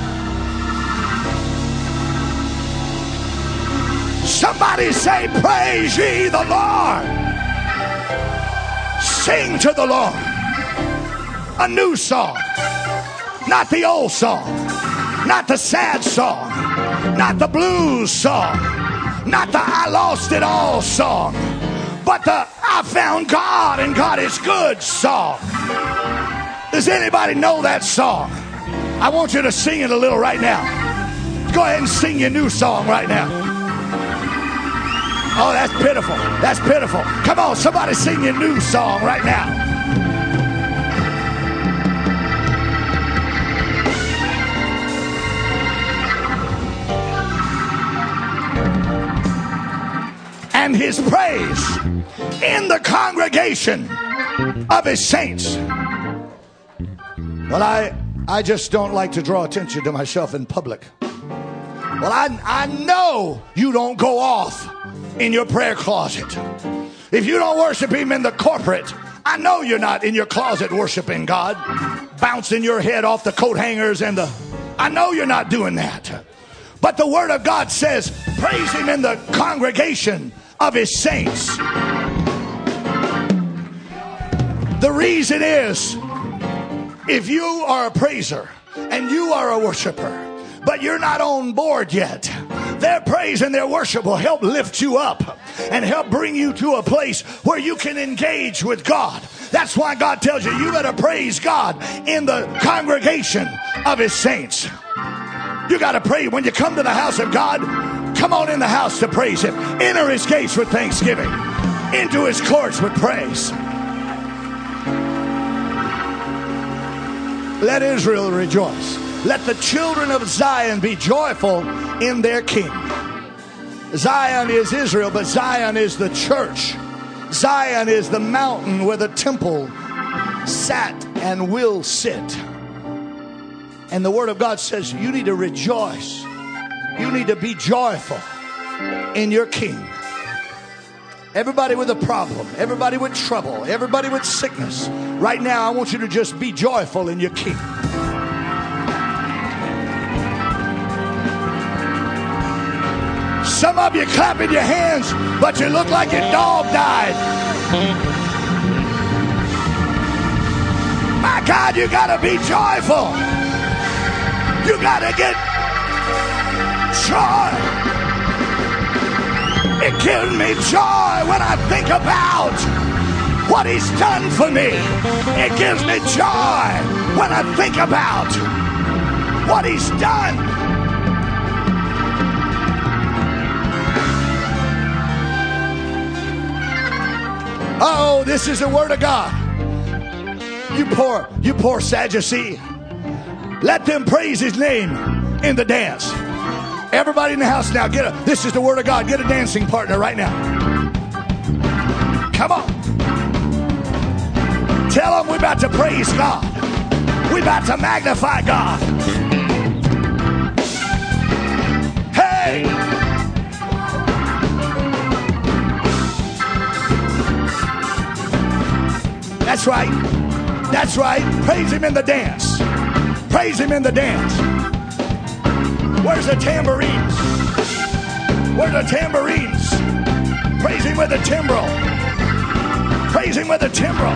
[SPEAKER 1] Somebody say, praise ye the Lord. Sing to the Lord a new song. Not the old song. Not the sad song. Not the blues song. Not the I lost it all song. But the I found God and God is good song. Does anybody know that song? I want you to sing it a little right now. Go ahead and sing your new song right now. Oh, that's pitiful. That's pitiful. Come on, somebody sing your new song right now. and his praise in the congregation of his saints. Well, I, I just don't like to draw attention to myself in public. Well, I, I know you don't go off in your prayer closet. If you don't worship him in the corporate, I know you're not in your closet worshiping God, bouncing your head off the coat hangers and the... I know you're not doing that. But the word of God says, praise him in the congregation of his saints. The reason is, if you are a praiser and you are a worshiper, but you're not on board yet, their praise and their worship will help lift you up and help bring you to a place where you can engage with God. That's why God tells you, you better praise God in the congregation of his saints. You got to pray. When you come to the house of God, come on in the house to praise him. Enter his gates with thanksgiving, into his courts with praise. Let Israel rejoice. Let the children of Zion be joyful in their king. Zion is Israel, but Zion is the church. Zion is the mountain where the temple sat and will sit. And the word of God says you need to rejoice. You need to be joyful in your king. Everybody with a problem, everybody with trouble, everybody with sickness, right now I want you to just be joyful in your king. Some of you clapping your hands, but you look like your dog died. My God, you got to be joyful. You got to get joy. It gives me joy when I think about what he's done for me. It gives me joy when I think about what he's done. Oh, this is the word of God. You poor, you poor Sadducee. Let them praise his name in the dance. Everybody in the house now, get a, this is the word of God. Get a dancing partner right now. Come on. Tell them we're about to praise God. We're about to magnify God. Hey! That's right. That's right. Praise him in the dance. Praise him in the dance. Where's the tambourines? Where's the tambourines? Praise him with the timbrel. Praise him with the timbrel.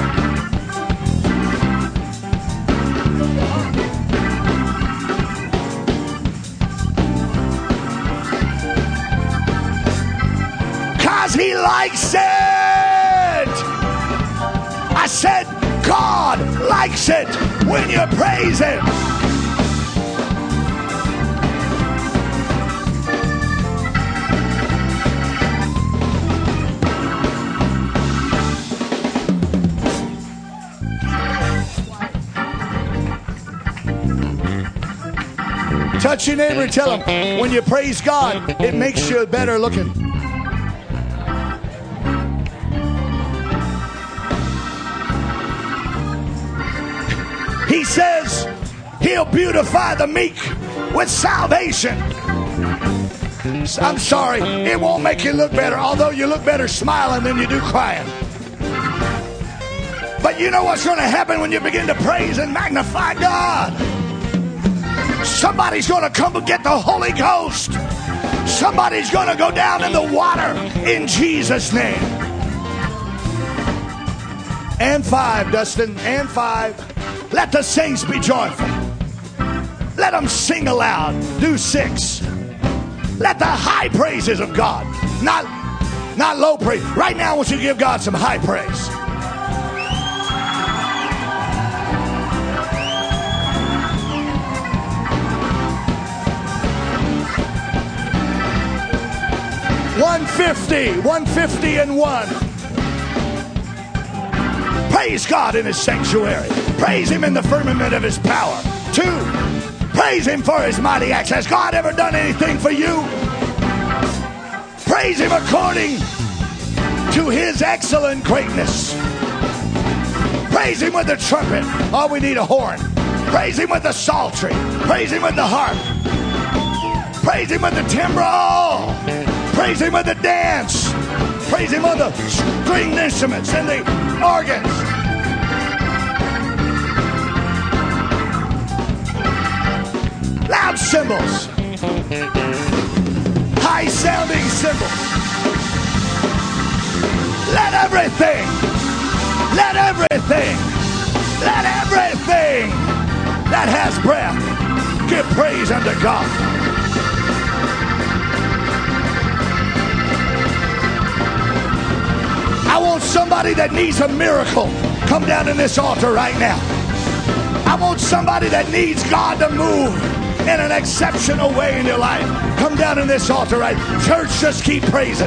[SPEAKER 1] Cause he likes it. I said, God likes it when you praise him. Touch your neighbor and tell him, when you praise God, it makes you better looking. He says he'll beautify the meek with salvation. I'm sorry, it won't make you look better, although you look better smiling than you do crying. But you know what's going to happen when you begin to praise and magnify God? Somebody's going to come and get the Holy Ghost. Somebody's going to go down in the water in Jesus' name. And five, Dustin, and five. Let the saints be joyful. Let them sing aloud. Do six. Let the high praises of God, not, not low praise. Right now I want you to give God some high praise. one fifty, one fifty and one. Praise God in his sanctuary. Praise him in the firmament of his power. Two, praise him for his mighty acts. Has God ever done anything for you? Praise him according to his excellent greatness. Praise him with the trumpet. Oh, we need a horn. Praise him with the psaltery. Praise him with the harp. Praise him with the timbrel. Praise him with the dance. Praise him with the stringed instruments and the organs. Loud cymbals. High sounding cymbals. Let everything, let everything, let everything that has breath give praise unto God. I want somebody that needs a miracle come down in this altar right now. I want somebody that needs God to move in an exceptional way in your life. Come down in this altar right. Church, just keep praising.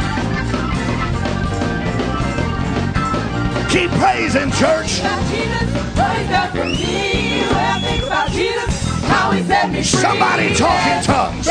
[SPEAKER 1] Keep praising, church. Somebody talk in tongues.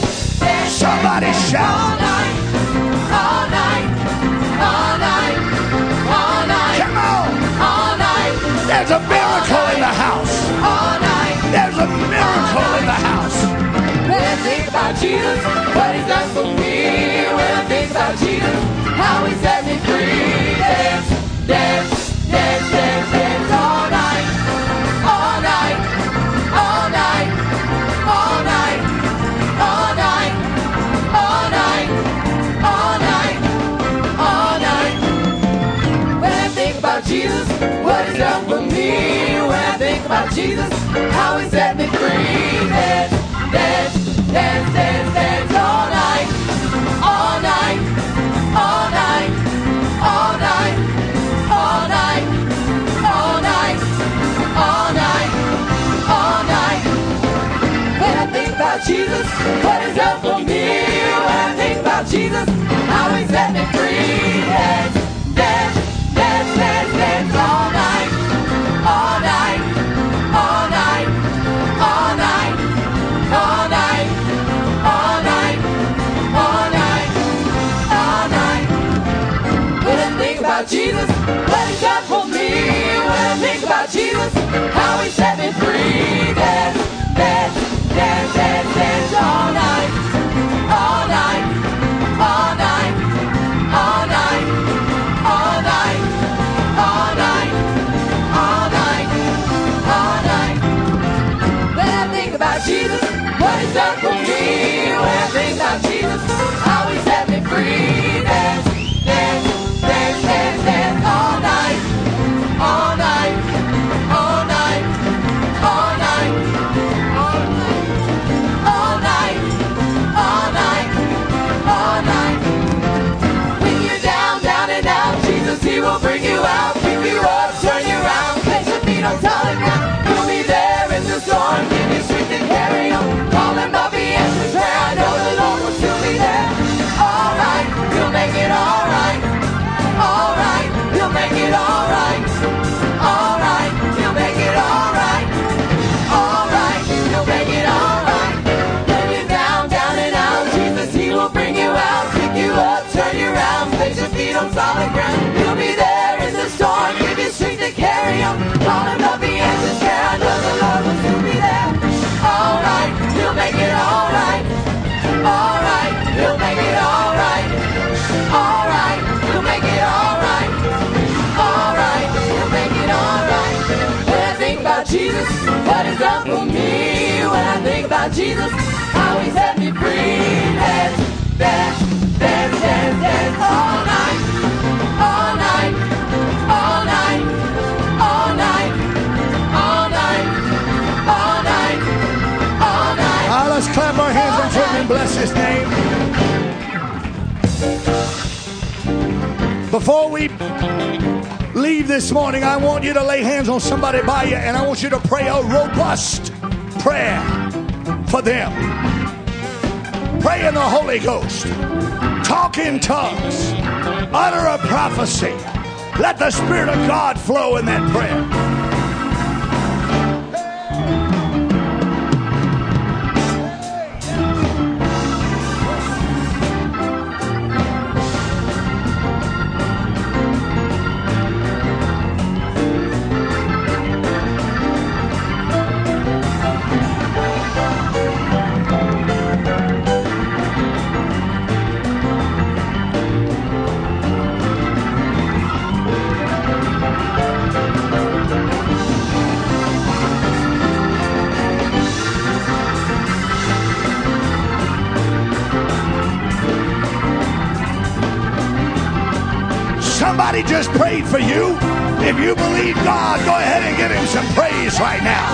[SPEAKER 1] Somebody shout.
[SPEAKER 3] All night, all night, all night, all night.
[SPEAKER 1] Come on.
[SPEAKER 3] All night.
[SPEAKER 1] There's a miracle in the house.
[SPEAKER 3] All night.
[SPEAKER 1] There's a miracle in the house.
[SPEAKER 3] When I think about Jesus, what he's done for me. When I think about Jesus, how he set me free. Dance, dance, dance, dance, dance. All night, all night, all night, all night, all night, all night, all night, all night. When I think about Jesus, what he's done for me. When I think about Jesus, how he set me free. Dance, dance, dance, dance, dance. All night, all night, all night, all night, all night, all night, all night, all night. When I think about Jesus, what he's done for me. When I think about Jesus, how he set me free. Dance, dance, dance, dance, dance. All night, all night, all night, all night, all night, all night, all night, all night. When I think about Jesus, what he's done for me. When I think about Jesus, how he set me free. Dance, dance, dance, dance, dance. All night, all night, all night, all night, all night, all night, all night, all night. When I think about Jesus, what he's done for me. When I think about Jesus, how he set me free. Dance, dance, dance, dance, dance. All night, all night, all night, all night, all night, all night, all night, all night. When you're down, down and out, Jesus, he will bring you out, pick you up, turn you around, place your feet on solid ground. He'll be there in the storm, give you strength to carry on. Call him up, he answers prayer. I know the Lord will still be there. All right, he'll make it all right. All right, he'll make it all right. All right, he'll make it all right. All right, he'll make it all right. When you're down, down and out, Jesus, he will bring you out, pick you up, turn you around, place your feet on solid ground. He'll be there in the storm, give you strength to carry on. Call him up, he answers prayer. I know the Lord will still be there. All right, he'll make it all right. All right, he'll make it all right. All right, he'll make it all right. All right, he'll make it all right. When I think about Jesus, what he's done for me. When I think about Jesus, how he set me free. Dance, dance, dance, dance, dance. All night, all night, all night, all night, all night, all night, all night.
[SPEAKER 1] Ah, let's clap our hands and him and bless his name. Before we leave this morning, I want you to lay hands on somebody by you, and I want you to pray a robust prayer for them. Pray in the Holy Ghost. Talk in tongues. Utter a prophecy. Let the Spirit of God flow in that prayer. Somebody just prayed for you. If you believe God, go ahead and give him some praise right now.